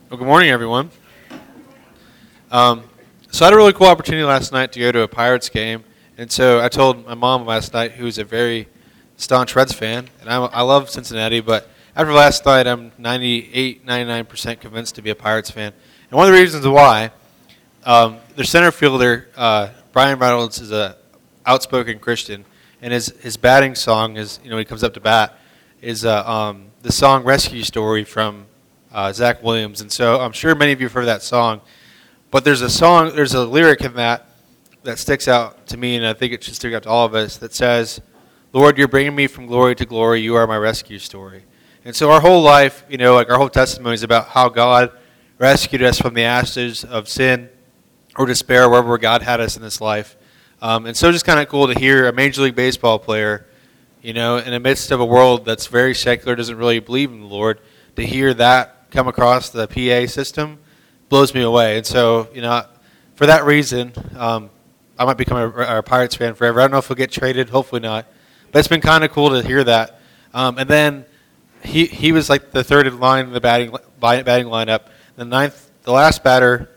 Well, good morning, everyone. So I had a really cool opportunity last night to go to a Pirates game, and so I told my mom last night, who's a very staunch Reds fan, and I love Cincinnati, but after last night, I'm 98, 99% convinced to be a Pirates fan. And one of the reasons why, their center fielder, Brian Reynolds, is a outspoken Christian, and his batting song is, when he comes up to bat, is the song "Rescue Story" from Zach Williams. And so I'm sure many of you have heard that song, but there's a lyric in that sticks out to me, and I think it should stick out to all of us, that says, "Lord, you're bringing me from glory to glory. You are my rescue story." And so our whole life, like our whole testimony is about how God rescued us from the ashes of sin or despair, wherever God had us in this life. And so just kind of cool to hear a Major League Baseball player, in the midst of a world that's very secular, doesn't really believe in the Lord, to hear that come across the PA system blows me away. And so, for that reason, I might become a Pirates fan forever. I don't know if he'll get traded. Hopefully not. But it's been kind of cool to hear that. And then he was like the third in line in the batting lineup. The ninth and last batter.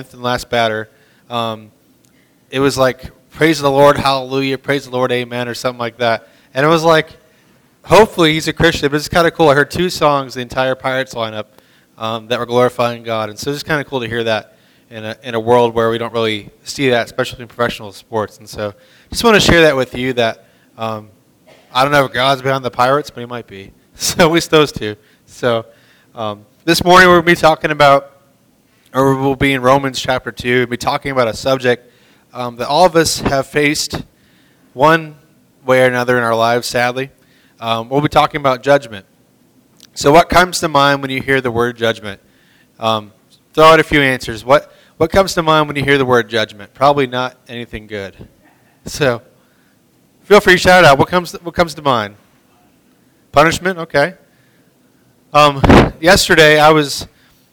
It was like, "Praise the Lord, hallelujah, praise the Lord, amen," or something like that. And it was like, hopefully he's a Christian, but it's kind of cool. I heard two songs, the entire Pirates lineup, that were glorifying God. And so it's kind of cool to hear that in a world where we don't really see that, especially in professional sports. And so just want to share that with you that I don't know if God's behind the Pirates, but he might be. So at least those two. So this morning we'll be talking about, or we'll be in Romans chapter 2. We'll be talking about a subject that all of us have faced one way or another in our lives, sadly. We'll be talking about judgment. So what comes to mind when you hear the word judgment? Throw out a few answers. What comes to mind when you hear the word judgment? Probably not anything good. So feel free to shout out. What comes to mind? Punishment? Okay. Yesterday I was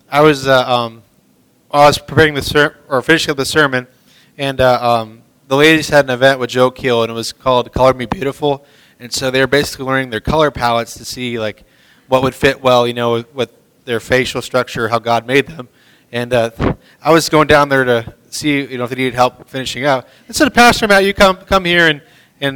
preparing finishing up the sermon, and the ladies had an event with Joe Keel, and it was called "Color Me Beautiful." And so they were basically learning their color palettes to see like what would fit well, with their facial structure, how God made them. And I was going down there to see, if they needed help finishing up. And so the pastor, Matt, you come here and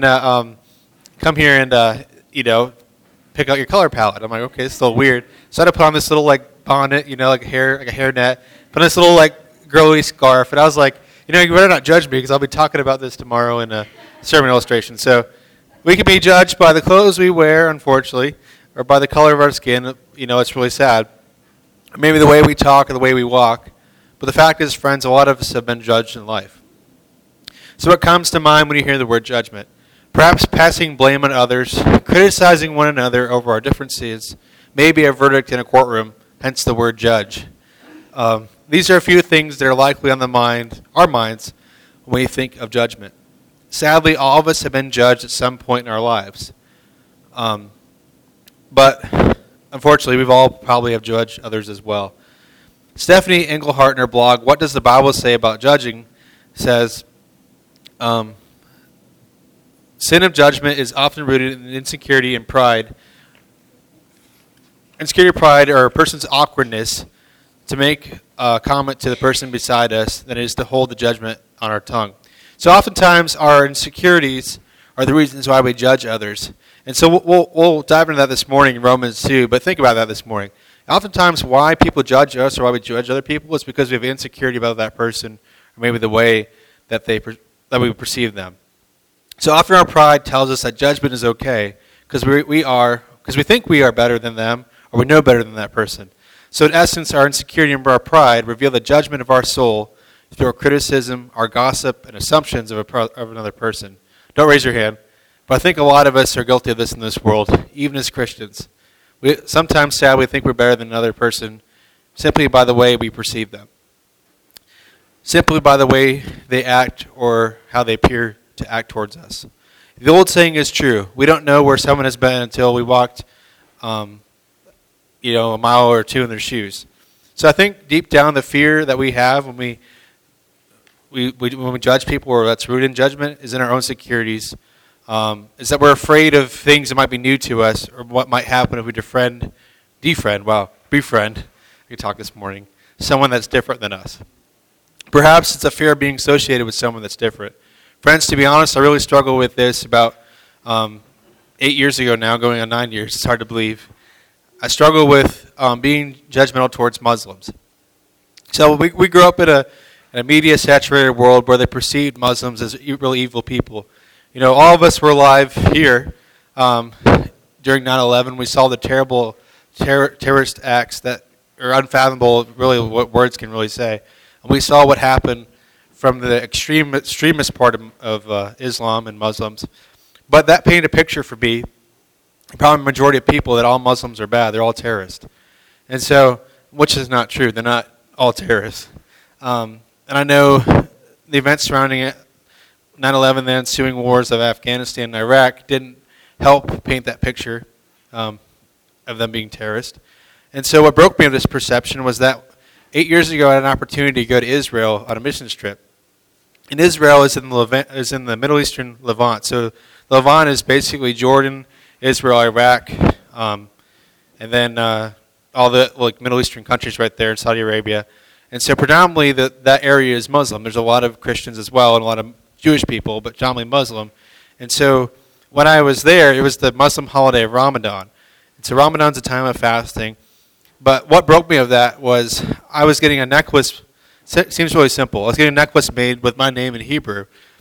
pick out your color palette. I'm like, okay, it's a little weird. So I had to put on this little like bonnet, like a hairnet, put on this little like girly scarf, and I was like, you better not judge me because I'll be talking about this tomorrow in a sermon illustration. So we can be judged by the clothes we wear, unfortunately, or by the color of our skin. It's really sad. Or maybe the way we talk or the way we walk. But the fact is, friends, a lot of us have been judged in life. So what comes to mind when you hear the word judgment? Perhaps passing blame on others, criticizing one another over our differences, maybe a verdict in a courtroom, hence the word judge. These are a few things that are likely on our minds, when we think of judgment. Sadly, all of us have been judged at some point in our lives. But unfortunately, we've all probably have judged others as well. Stephanie Englehart in her blog, "What Does the Bible Say About Judging?" says, sin of judgment is often rooted in insecurity and pride. Insecurity, pride, or a person's awkwardness to make a comment to the person beside us than it is to hold the judgment on our tongue. So oftentimes our insecurities are the reasons why we judge others. And so we'll dive into that this morning in Romans 2, but think about that this morning. Oftentimes why people judge us or why we judge other people is because we have insecurity about that person or maybe the way that we perceive them. So often our pride tells us that judgment is okay because we think we are better than them or we know better than that person. So in essence, our insecurity and our pride reveal the judgment of our soul through our criticism, our gossip, and assumptions of another person. Don't raise your hand, but I think a lot of us are guilty of this in this world, even as Christians. We sometimes, sadly, think we're better than another person simply by the way we perceive them, simply by the way they act or how they appear to act towards us. The old saying is true. We don't know where someone has been until we walked a mile or two in their shoes. So I think deep down the fear that we have when we judge people, or that's rooted in judgment, is in our own insecurities. Is that we're afraid of things that might be new to us, or what might happen if we befriend. I could talk this morning. someone that's different than us. Perhaps it's a fear of being associated with someone that's different. Friends, to be honest, I really struggled with this about 8 years ago now, going on 9 years. It's hard to believe. I struggle with being judgmental towards Muslims. So we grew up in a media-saturated world where they perceived Muslims as really evil people. You know, all of us were alive here during 9/11. We saw the terrible terrorist acts that are unfathomable, really, what words can really say. And we saw what happened from the extremist part of Islam and Muslims. But that painted a picture for me, probably the majority of people, that all Muslims are bad. They're all terrorists. And so, which is not true. They're not all terrorists. And I know the events surrounding it, 9/11, the ensuing wars of Afghanistan and Iraq, didn't help paint that picture of them being terrorists. And so what broke me of this perception was that 8 years ago I had an opportunity to go to Israel on a missions trip. And Israel is in the Middle Eastern Levant. So Levant is basically Jordan, Israel, Iraq, and then all the Middle Eastern countries right there in Saudi Arabia. And so predominantly that area is Muslim. There's a lot of Christians as well and a lot of Jewish people, but predominantly Muslim. And so when I was there, it was the Muslim holiday of Ramadan. And so Ramadan's a time of fasting. But what broke me of that was I was getting a necklace. Seems really simple. I was getting a necklace made with my name in Hebrew.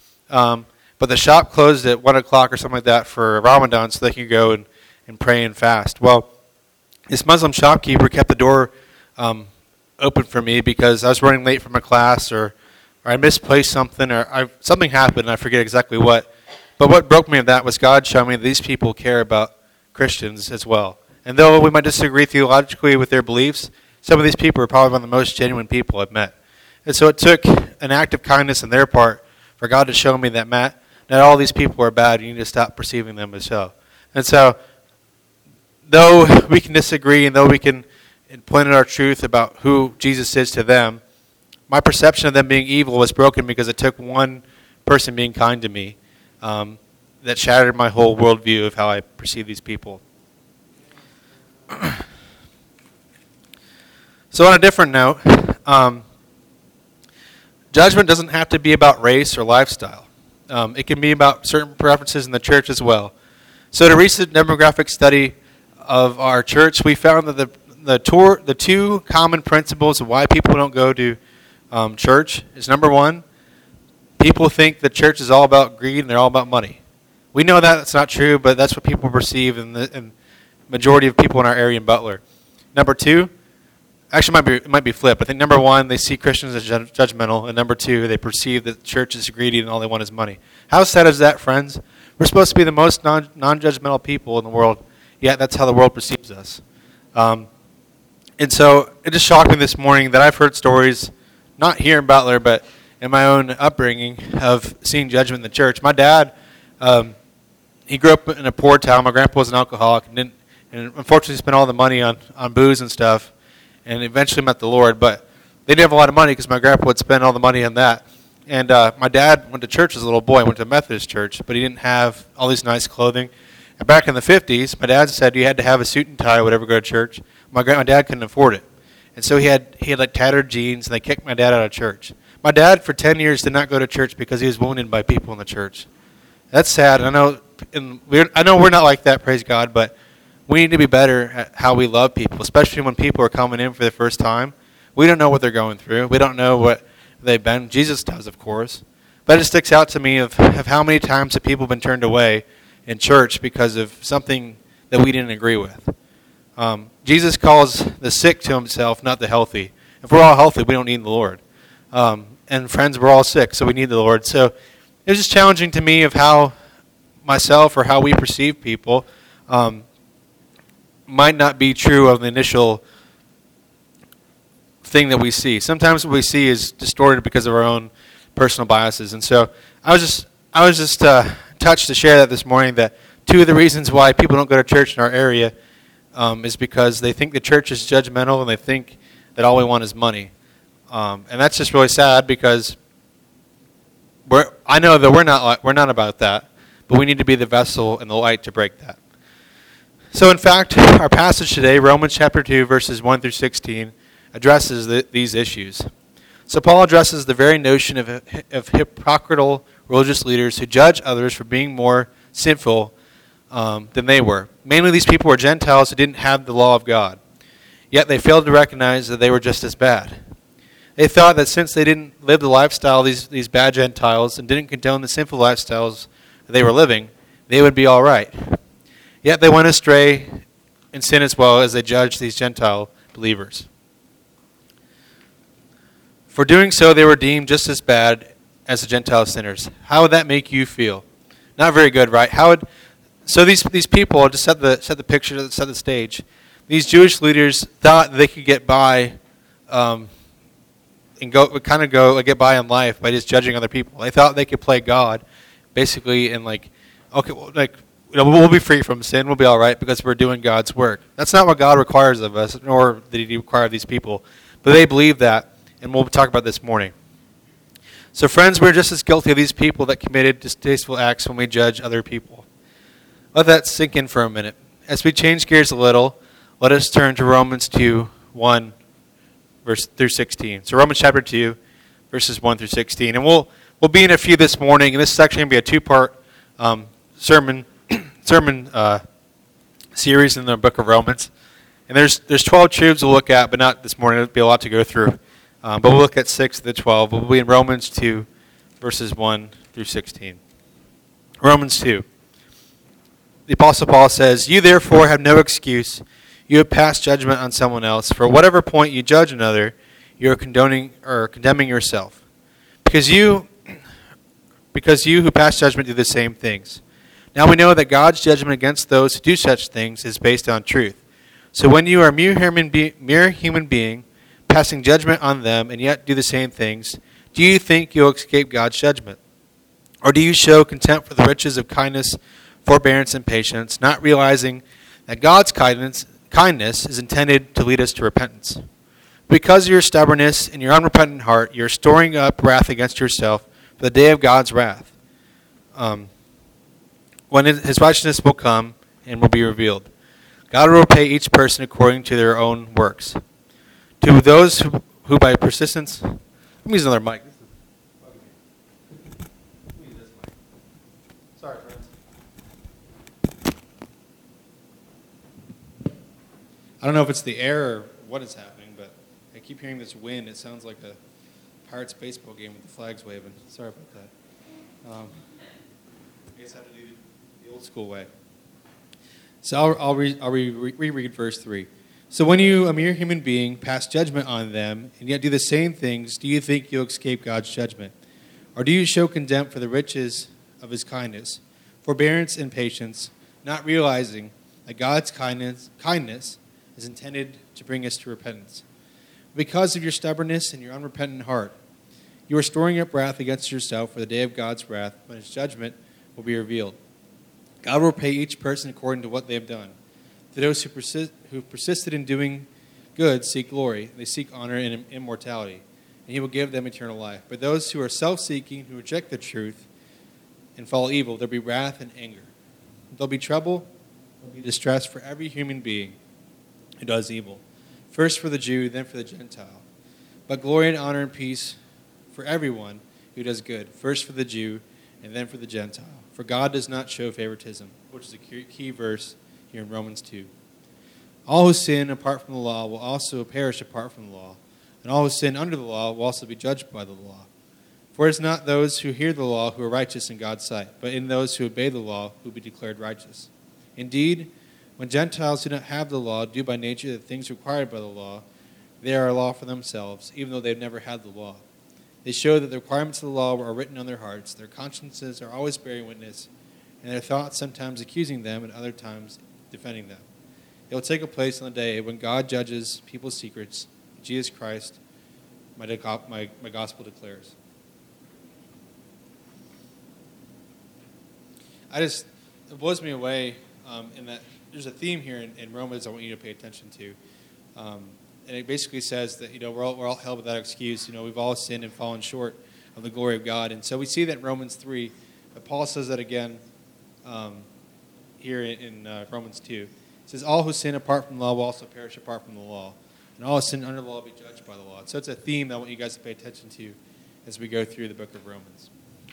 But the shop closed at 1 o'clock or something like that for Ramadan so they could go and pray and fast. Well, this Muslim shopkeeper kept the door open for me because I was running late from a class or I misplaced something or something happened and I forget exactly what. But what broke me of that was God showing me that these people care about Christians as well. And though we might disagree theologically with their beliefs, some of these people are probably one of the most genuine people I've met. And so it took an act of kindness on their part for God to show me that, Matt, not all these people are bad. You need to stop perceiving them as so. And so, though we can disagree and though we can point at our truth about who Jesus is to them, my perception of them being evil was broken because it took one person being kind to me that shattered my whole worldview of how I perceive these people. So on a different note, judgment doesn't have to be about race or lifestyle. It can be about certain preferences in the church as well. So in a recent demographic study of our church, we found that the two common principles of why people don't go to church is, number one, people think the church is all about greed and they're all about money. We know that that's not true, but that's what people perceive in the majority of people in our area in Butler. Number two, actually it might be flipped. I think number one, they see Christians as judgmental, and number two, they perceive that the church is greedy and all they want is money. How sad is that, friends? We're supposed to be the most non-judgmental people in the world, yet that's how the world perceives us. And so it just shocked me this morning that I've heard stories, not here in Butler, but in my own upbringing, of seeing judgment in the church. My dad, he grew up in a poor town. My grandpa was an alcoholic and unfortunately spent all the money on booze and stuff, and eventually met the Lord. But they didn't have a lot of money because my grandpa would spend all the money on that. And my dad went to church as a little boy. Went to a Methodist church, but he didn't have all these nice clothing. And back in the 50s, my dad said you had to have a suit and tie or whatever to go to church. My dad couldn't afford it. And so he had like tattered jeans, and they kicked my dad out of church. My dad, for 10 years, did not go to church because he was wounded by people in the church. That's sad. I know we're not like that, praise God, but we need to be better at how we love people, especially when people are coming in for the first time. We don't know what they're going through. We don't know what they've been. Jesus does, of course. But it sticks out to me of how many times have people been turned away in church because of something that we didn't agree with. Jesus calls the sick to himself, not the healthy. If we're all healthy, we don't need the Lord. And friends, we're all sick, so we need the Lord. So it was just challenging to me of how myself or how we perceive people might not be true of the initial thing that we see. Sometimes what we see is distorted because of our own personal biases. And so I was just touched to share that this morning, that two of the reasons why people don't go to church in our area is because they think the church is judgmental and they think that all we want is money. And that's just really sad because I know that we're not about that, but we need to be the vessel and the light to break that. So in fact, our passage today, Romans chapter 2, verses 1 through 16, addresses these issues. So Paul addresses the very notion of hypocritical religious leaders who judge others for being more sinful than they were. Mainly these people were Gentiles who didn't have the law of God, yet they failed to recognize that they were just as bad. They thought that since they didn't live the lifestyle of these bad Gentiles and didn't condone the sinful lifestyles that they were living, they would be all right. Yet they went astray in sin as well as they judged these Gentile believers. For doing so, they were deemed just as bad as the Gentile sinners. How would that make you feel? Not very good, right? So these people, to set the picture, set the stage, these Jewish leaders thought they could get by and get by in life by just judging other people. They thought they could play God, basically, and we'll be free from sin, we'll be all right because we're doing God's work. That's not what God requires of us, nor did He require of these people. But they believed that, and we'll talk about this morning. So friends, we're just as guilty of these people that committed distasteful acts when we judge other people. Let that sink in for a minute. As we change gears a little, let us turn to Romans 2, 1 verse through 16. So Romans chapter 2, verses 1 through 16. And we'll be in a few this morning, and this is actually going to be a two-part sermon series in the book of Romans. And there's 12 truths we'll look at, but not this morning. There'll be a lot to go through. But we'll look at 6 of the 12. We'll be in Romans 2, verses 1 through 16. Romans 2. The Apostle Paul says, "You therefore have no excuse. You have passed judgment on someone else. For whatever point you judge another, you are condemning yourself. Because you who pass judgment do the same things. Now we know that God's judgment against those who do such things is based on truth. So when you are a mere human being, passing judgment on them, and yet do the same things, do you think you'll escape God's judgment? Or do you show contempt for the riches of kindness, forbearance, and patience, not realizing that God's kindness is intended to lead us to repentance? Because of your stubbornness and your unrepentant heart, you're storing up wrath against yourself for the day of God's wrath, when His righteousness will come and will be revealed. God will repay each person according to their own works. To those who by persistence..." Let me use another mic. Sorry, friends. I don't know if it's the air or what is happening, but I keep hearing this wind. It sounds like a Pirates baseball game with the flags waving. Sorry about that. I guess I have to do the old school way. So I'll reread verse 3. "So when you, a mere human being, pass judgment on them, and yet do the same things, do you think you'll escape God's judgment? Or do you show contempt for the riches of His kindness, forbearance, and patience, not realizing that God's kindness is intended to bring us to repentance? Because of your stubbornness and your unrepentant heart, you are storing up wrath against yourself for the day of God's wrath, when His judgment will be revealed. God will repay each person according to what they have done. To those who persisted in doing good seek glory. They seek honor and immortality, and He will give them eternal life. But those who are self-seeking, who reject the truth and follow evil, there will be wrath and anger. There will be trouble, there will be distress for every human being who does evil. First for the Jew, then for the Gentile. But glory and honor and peace for everyone who does good. First for the Jew, and then for the Gentile. For God does not show favoritism," which is a key verse here in Romans 2. "All who sin apart from the law will also perish apart from the law, and all who sin under the law will also be judged by the law. For it is not those who hear the law who are righteous in God's sight, but in those who obey the law who will be declared righteous. Indeed, when Gentiles who do not have the law do by nature the things required by the law, they are a law for themselves, even though they have never had the law. They show that the requirements of the law are written on their hearts. Their consciences are always bearing witness, and their thoughts sometimes accusing them and other times defending them. It will take place on the day when God judges people's secrets. Jesus Christ, my gospel declares." It blows me away in that there's a theme here in Romans I want you to pay attention to. And it basically says that, we're all held without excuse. We've all sinned and fallen short of the glory of God. And so we see that in Romans 3, but Paul says that again here in Romans 2. It says, "All who sin apart from the law will also perish apart from the law. and all sin under the law will be judged by the law. So it's a theme that I want you guys to pay attention to as we go through the book of Romans.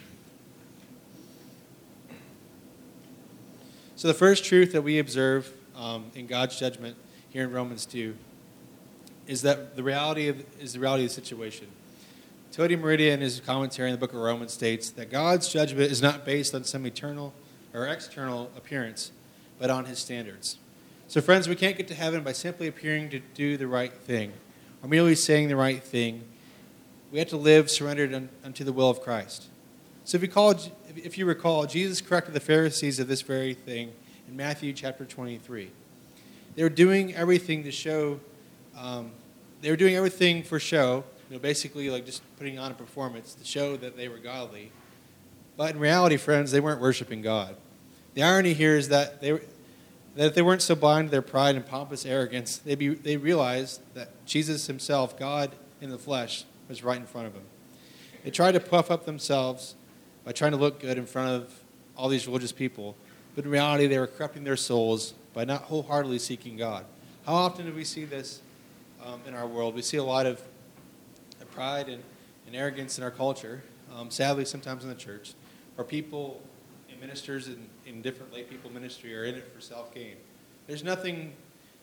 So the first truth that we observe in God's judgment here in Romans 2 is that the reality of the situation. Tony Merida, in his commentary in the book of Romans, states that God's judgment is not based on some eternal or external appearance, but on his standards. So friends, we can't get to heaven by simply appearing to do the right thing or merely saying the right thing. We have to live surrendered unto the will of Christ. So if you recall, Jesus corrected the Pharisees of this very thing in Matthew chapter 23. They were doing everything to show, they were doing everything for show, basically like just putting on a performance to show that they were godly. But in reality, friends, they weren't worshiping God. The irony here is that if they weren't so blind to their pride and pompous arrogance, they realized that Jesus himself, God in the flesh, was right in front of them. They tried to puff up themselves by trying to look good in front of all these religious people, but in reality, they were corrupting their souls by not wholeheartedly seeking God. How often do we see this in our world? We see a lot of pride and arrogance in our culture, sadly sometimes in the church, where people and ministers in different lay people ministry are in it for self-gain. There's nothing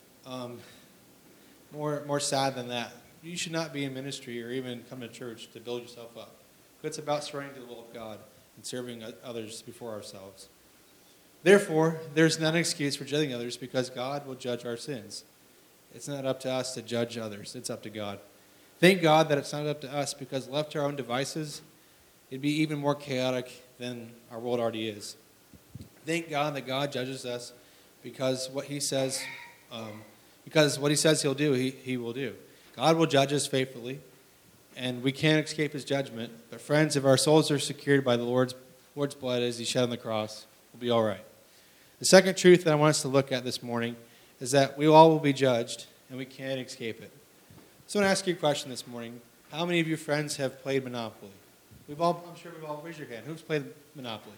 more sad than that. You should not be in ministry or even come to church to build yourself up. It's about surrendering to the will of God and serving others before ourselves. Therefore, there's not an excuse for judging others because God will judge our sins. It's not up to us to judge others. It's up to God. Thank God that it's not up to us because left to our own devices, it'd be even more chaotic than our world already is. Thank God that God judges us because what he says he'll do, he will do. God will judge us faithfully, and we can't escape his judgment. But friends, if our souls are secured by the Lord's blood as he shed on the cross, we'll be all right. The second truth that I want us to look at this morning is that we all will be judged, and we can't escape it. So I want to ask you a question this morning. How many of your friends have played Monopoly? I'm sure we've all raised your hand. Who's played Monopoly?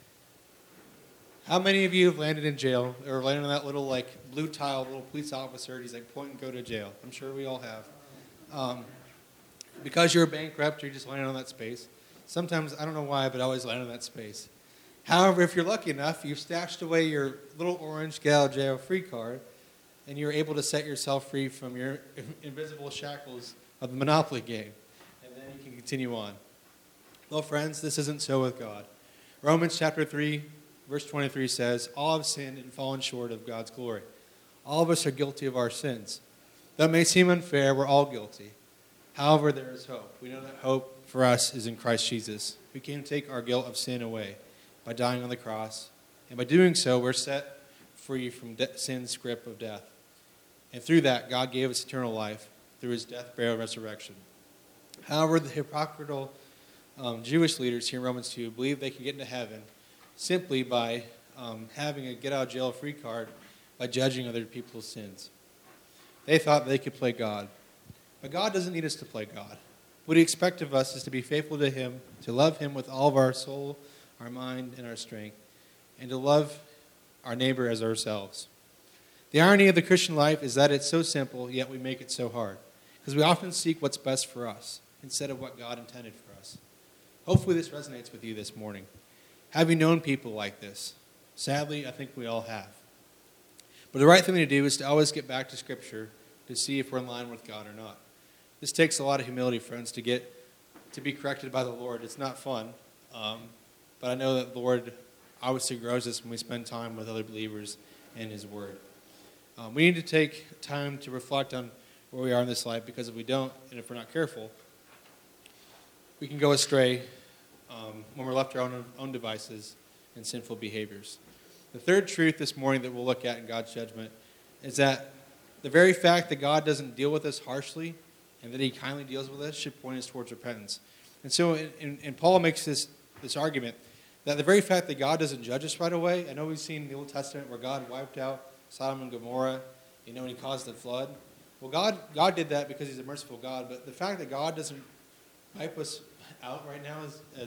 How many of you have landed in jail or landed on that little blue tile, little police officer, and he's point and go to jail? I'm sure we all have. Because you're bankrupt, you just landed on that space. Sometimes, I don't know why, but I always land on that space. However, if you're lucky enough, you've stashed away your little orange get out of jail free card, and you're able to set yourself free from your invisible shackles of the Monopoly game. And then you can continue on. Well, friends, this isn't so with God. Romans chapter 3, verse 23 says, all have sinned and fallen short of God's glory. All of us are guilty of our sins. Though it may seem unfair, we're all guilty. However, there is hope. We know that hope for us is in Christ Jesus, who came to take our guilt of sin away by dying on the cross. And by doing so, we're set free from sin's grip of death. And through that, God gave us eternal life through his death, burial, and resurrection. However, the hypocritical Jewish leaders here in Romans 2 believe they can get into heaven simply by having a get-out-of-jail-free card by judging other people's sins. They thought they could play God. But God doesn't need us to play God. What he expects of us is to be faithful to him, to love him with all of our soul, our mind, and our strength, and to love our neighbor as ourselves. The irony of the Christian life is that it's so simple, yet we make it so hard, because we often seek what's best for us instead of what God intended for us. Hopefully this resonates with you this morning. Have you known people like this? Sadly, I think we all have. But the right thing to do is to always get back to Scripture to see if we're in line with God or not. This takes a lot of humility, friends, to be corrected by the Lord. It's not fun, but I know that the Lord obviously grows us when we spend time with other believers in his word. We need to take time to reflect on where we are in this life, because if we don't, and if we're not careful, we can go astray when we're left to our own devices and sinful behaviors. The third truth this morning that we'll look at in God's judgment is that the very fact that God doesn't deal with us harshly and that he kindly deals with us should point us towards repentance. And so and Paul makes this argument that the very fact that God doesn't judge us right away, I know we've seen in the Old Testament where God wiped out Sodom and Gomorrah, and he caused the flood. Well, God did that because he's a merciful God, but the fact that God doesn't wipe us out right now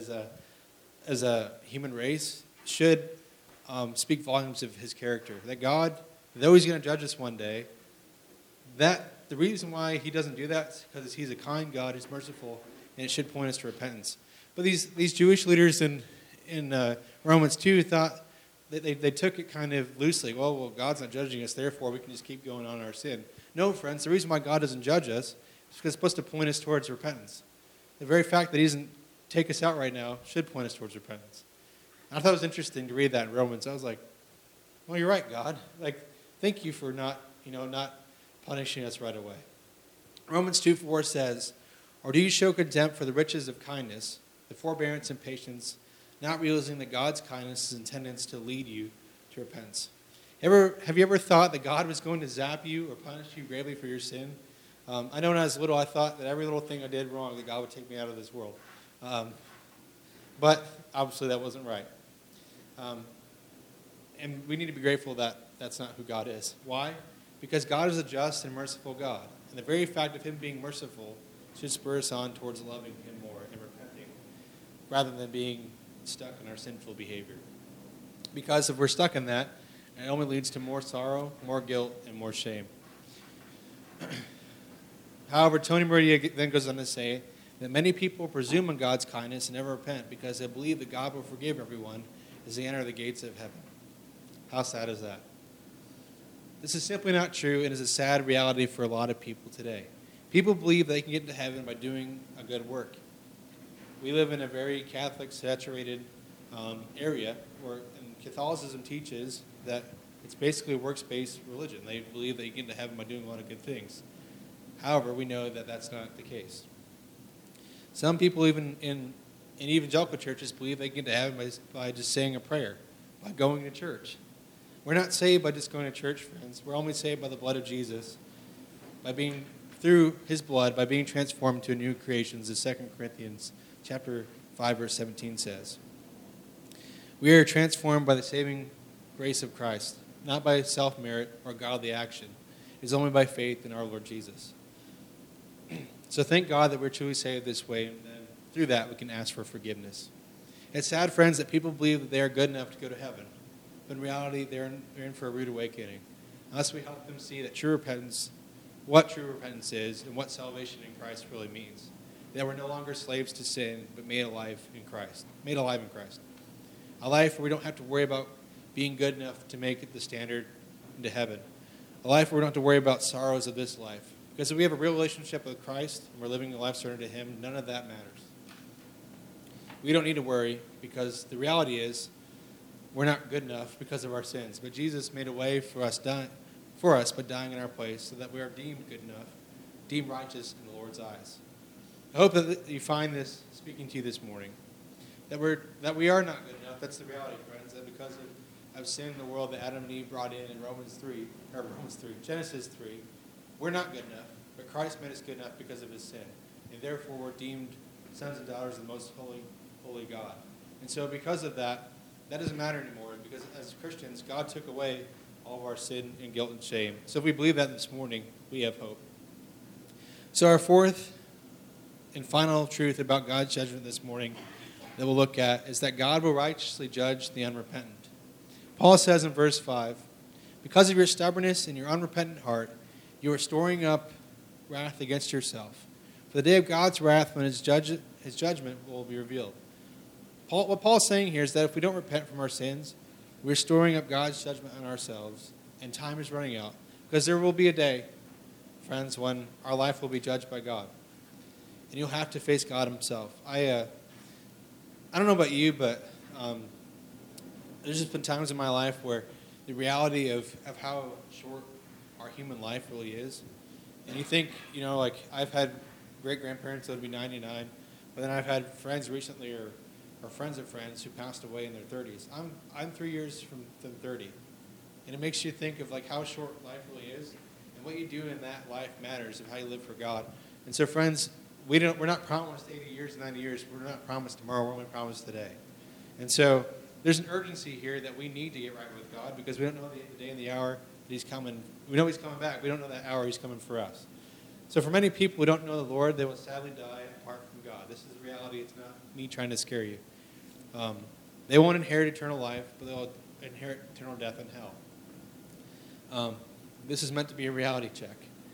as a human race should speak volumes of his character. That God, though he's going to judge us one day, that the reason why he doesn't do that is because he's a kind God, he's merciful, and it should point us to repentance. But these Jewish leaders in Romans 2 thought that they took it kind of loosely. Well, God's not judging us, therefore we can just keep going on our sin. No, friends, the reason why God doesn't judge us is because it's supposed to point us towards repentance. The very fact that he doesn't take us out right now should point us towards repentance. And I thought it was interesting to read that in Romans. I was like, well, you're right, God. Like, thank you for not punishing us right away. Romans 2:4 says, or do you show contempt for the riches of kindness, the forbearance and patience, not realizing that God's kindness is intended to lead you to repentance? Have you ever thought that God was going to zap you or punish you gravely for your sin? I know when I was little, I thought that every little thing I did wrong, that God would take me out of this world. But obviously that wasn't right. And we need to be grateful that that's not who God is. Why? Because God is a just and merciful God. And the very fact of him being merciful should spur us on towards loving him more and repenting, rather than being stuck in our sinful behavior. Because if we're stuck in that, it only leads to more sorrow, more guilt, and more shame. However, Tony Moretti then goes on to say that many people presume on God's kindness and never repent because they believe that God will forgive everyone as they enter the gates of heaven. How sad is that? This is simply not true and is a sad reality for a lot of people today. People believe they can get into heaven by doing a good work. We live in a very Catholic, saturated area where Catholicism teaches that it's basically a works-based religion. They believe that you get into heaven by doing a lot of good things. However, we know that that's not the case. Some people even in evangelical churches believe they get into heaven by just saying a prayer, by going to church. We're not saved by just going to church, friends. We're only saved by the blood of Jesus, through his blood, by being transformed to a new creation, as 2 Corinthians chapter 5, verse 17 says. We are transformed by the saving grace of Christ, not by self-merit or godly action. It is only by faith in our Lord Jesus. So thank God that we're truly saved this way, and then through that we can ask for forgiveness. It's sad, friends, that people believe that they are good enough to go to heaven. But in reality, they're in for a rude awakening. Unless we help them see that what true repentance is, and what salvation in Christ really means. That we're no longer slaves to sin, but made alive in Christ. A life where we don't have to worry about being good enough to make it the standard into heaven. A life where we don't have to worry about sorrows of this life. Because if we have a real relationship with Christ, and we're living a life surrendered to him, none of that matters. We don't need to worry, because the reality is, we're not good enough because of our sins. But Jesus made a way for us by dying in our place, so that we are deemed good enough, deemed righteous in the Lord's eyes. I hope that you find this speaking to you this morning, that we are not good enough. That's the reality, friends, that because of sin in the world that Adam and Eve brought in Genesis 3, we're not good enough, but Christ made us good enough because of his sin. And therefore we're deemed sons and daughters of the most holy God. And so because of that doesn't matter anymore, because as Christians, God took away all of our sin and guilt and shame. So if we believe that this morning, we have hope. So our fourth and final truth about God's judgment this morning that we'll look at is that God will righteously judge the unrepentant. Paul says in verse 5, because of your stubbornness and your unrepentant heart, you are storing up wrath against yourself. For the day of God's wrath, when his judgment will be revealed. What Paul's saying here is that if we don't repent from our sins, we're storing up God's judgment on ourselves, and time is running out. Because there will be a day, friends, when our life will be judged by God. And you'll have to face God himself. I don't know about you, but there's just been times in my life where the reality of how short our human life really is. And you think, like I've had great-grandparents that would be 99, but then I've had friends recently or friends of friends who passed away in their 30s. I'm 3 years from 30. And it makes you think of like how short life really is, and what you do in that life matters of how you live for God. And so friends, we're not promised 80 years, 90 years. We're not promised tomorrow. We're only promised today. And so there's an urgency here that we need to get right with God, because we don't know the day and the hour that he's coming. We know he's coming back. We don't know that hour he's coming for us. So for many people who don't know the Lord, they will sadly die apart from God. This is the reality. It's not me trying to scare you. They won't inherit eternal life, but they'll inherit eternal death in hell. This is meant to be a reality check.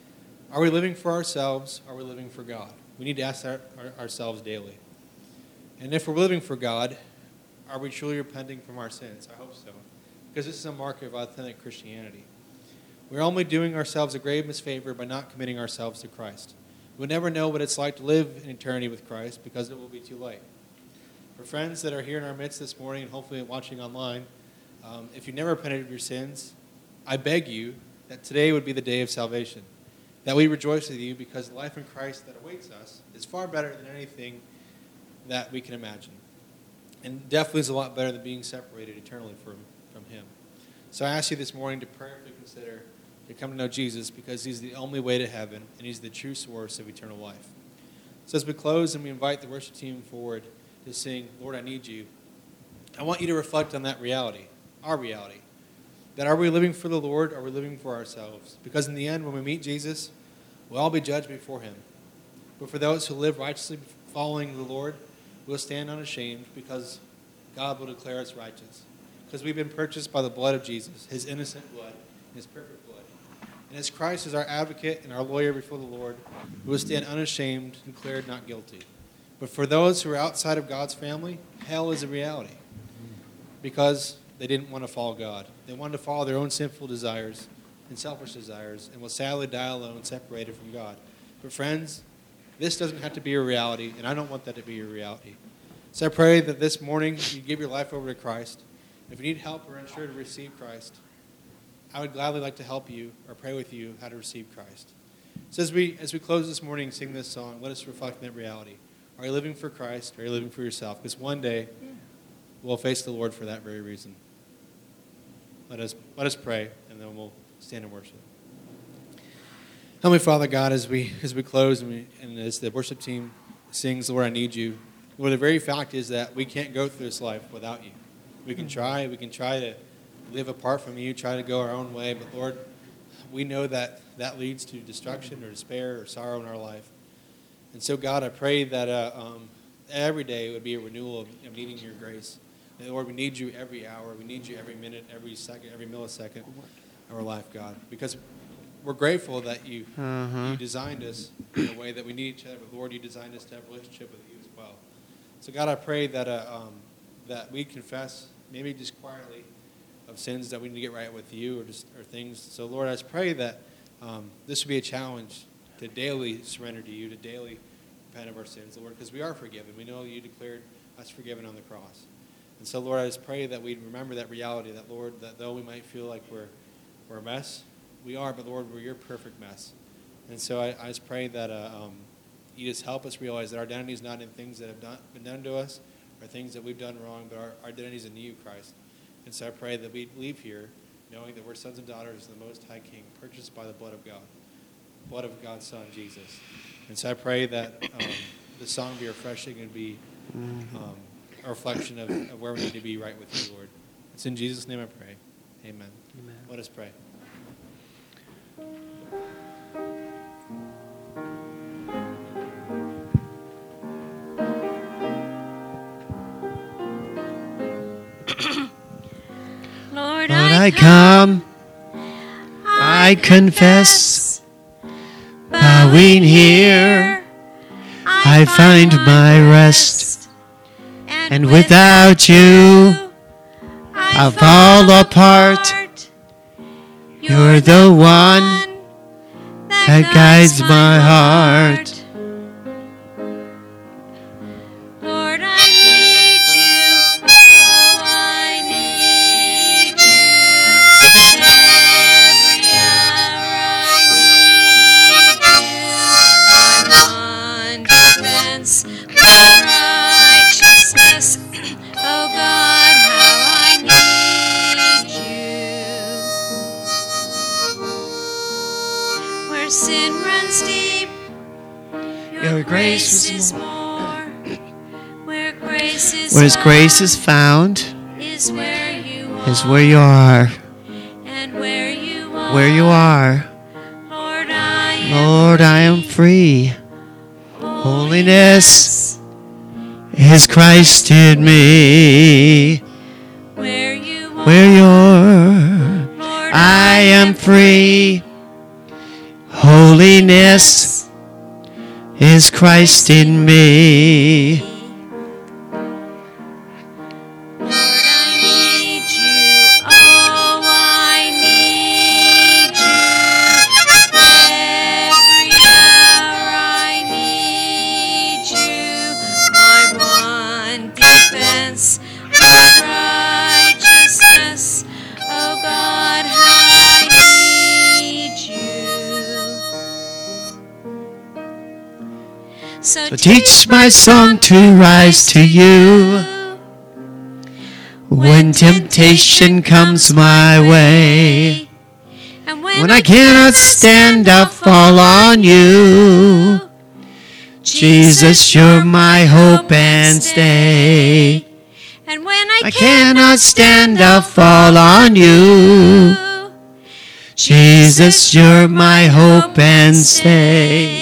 Are we living for ourselves? Are we living for God? We need to ask ourselves daily. And if we're living for God, are we truly repenting from our sins? I hope so. Because this is a mark of authentic Christianity. We're only doing ourselves a grave misfavor by not committing ourselves to Christ. We'll never know what it's like to live in eternity with Christ because it will be too late. For friends that are here in our midst this morning and hopefully watching online, if you've never repented of your sins, I beg you that today would be the day of salvation. That we rejoice with you because the life in Christ that awaits us is far better than anything that we can imagine. And definitely is a lot better than being separated eternally from Him. So I ask you this morning to prayerfully consider to come to know Jesus because He's the only way to heaven and He's the true source of eternal life. So as we close and we invite the worship team forward to sing, Lord, I Need You, I want you to reflect on that reality, our reality. That are we living for the Lord or are we living for ourselves? Because in the end, when we meet Jesus, we'll all be judged before Him. But for those who live righteously following the Lord, we'll stand unashamed because God will declare us righteous. Because we've been purchased by the blood of Jesus, His innocent blood, His perfect blood. And as Christ is our advocate and our lawyer before the Lord, we will stand unashamed, declared not guilty. But for those who are outside of God's family, hell is a reality. Because they didn't want to follow God. They wanted to follow their own sinful desires and selfish desires and will sadly die alone, separated from God. But friends, this doesn't have to be a reality, and I don't want that to be a reality. So I pray that this morning you give your life over to Christ. If you need help or unsure to receive Christ, I would gladly like to help you or pray with you how to receive Christ. So as we close this morning and sing this song, let us reflect on that reality. Are you living for Christ or are you living for yourself? Because one day we'll face the Lord for that very reason. Let us pray, and then we'll stand and worship. Heavenly Father God, as we close and as the worship team sings, Lord, I Need You, Lord, the very fact is that we can't go through this life without You. We can try to live apart from You, try to go our own way, but Lord, we know that leads to destruction or despair or sorrow in our life. And so, God, I pray that every day would be a renewal of needing Your grace. And Lord, we need You every hour. We need You every minute, every second, every millisecond of our life, God. Because we're grateful that You designed us in a way that we need each other. But Lord, You designed us to have a relationship with You as well. So God, I pray that we confess, maybe just quietly, of sins that we need to get right with You or things. So Lord, I just pray that this would be a challenge to daily surrender to You, to daily repent of our sins, Lord, because we are forgiven. We know You declared us forgiven on the cross. And so, Lord, I just pray that we'd remember that reality, that, Lord, that though we might feel like we're a mess, we are, but, Lord, we're Your perfect mess. And so I just pray that You just help us realize that our identity is not in things that have been done to us or things that we've done wrong, but our identity is in You, Christ. And so I pray that we leave here knowing that we're sons and daughters of the Most High King, purchased by the blood of God, blood of God's Son, Jesus. And so I pray that the song be refreshing and be a reflection of where we need to be right with You, Lord. It's in Jesus' name I pray. Amen. Amen. Let us pray. Lord, I come, I confess, bowing here, I find my rest. And without You, I fall apart. You're the one that guides my heart. Lord, I need You. Oh, I need You. Every hour I need You. I want defense, my righteousness. Oh God, how I need You. Where sin runs deep, Your grace is more. Where grace is found is where You are. And where You are, Lord, I am free. Holiness is Christ in me. Where You're, I am free. holiness is Christ in me. So teach my song to rise to you when temptation comes my way. And when I cannot stand, I'll fall on you. Jesus, you're my hope and stay. And when I cannot stand, I'll fall on you. Jesus, you're my hope and stay.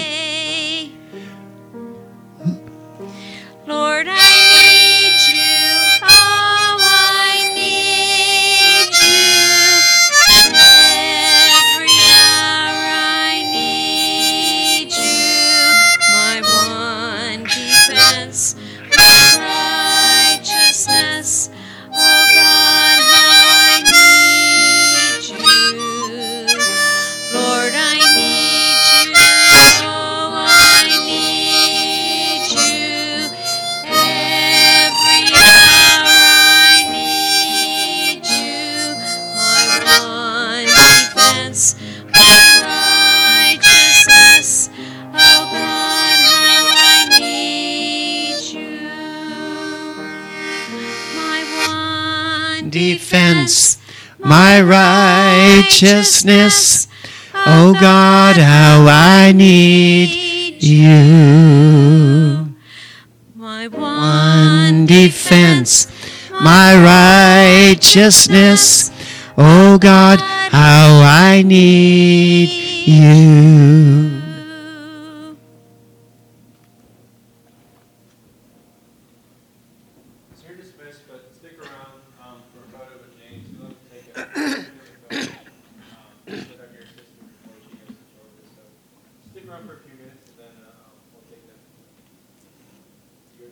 Defense, my righteousness. Oh God, how I need you. My one defense, my righteousness. Oh God, how I need you. So you're dismissed, but stick around for a photo with James.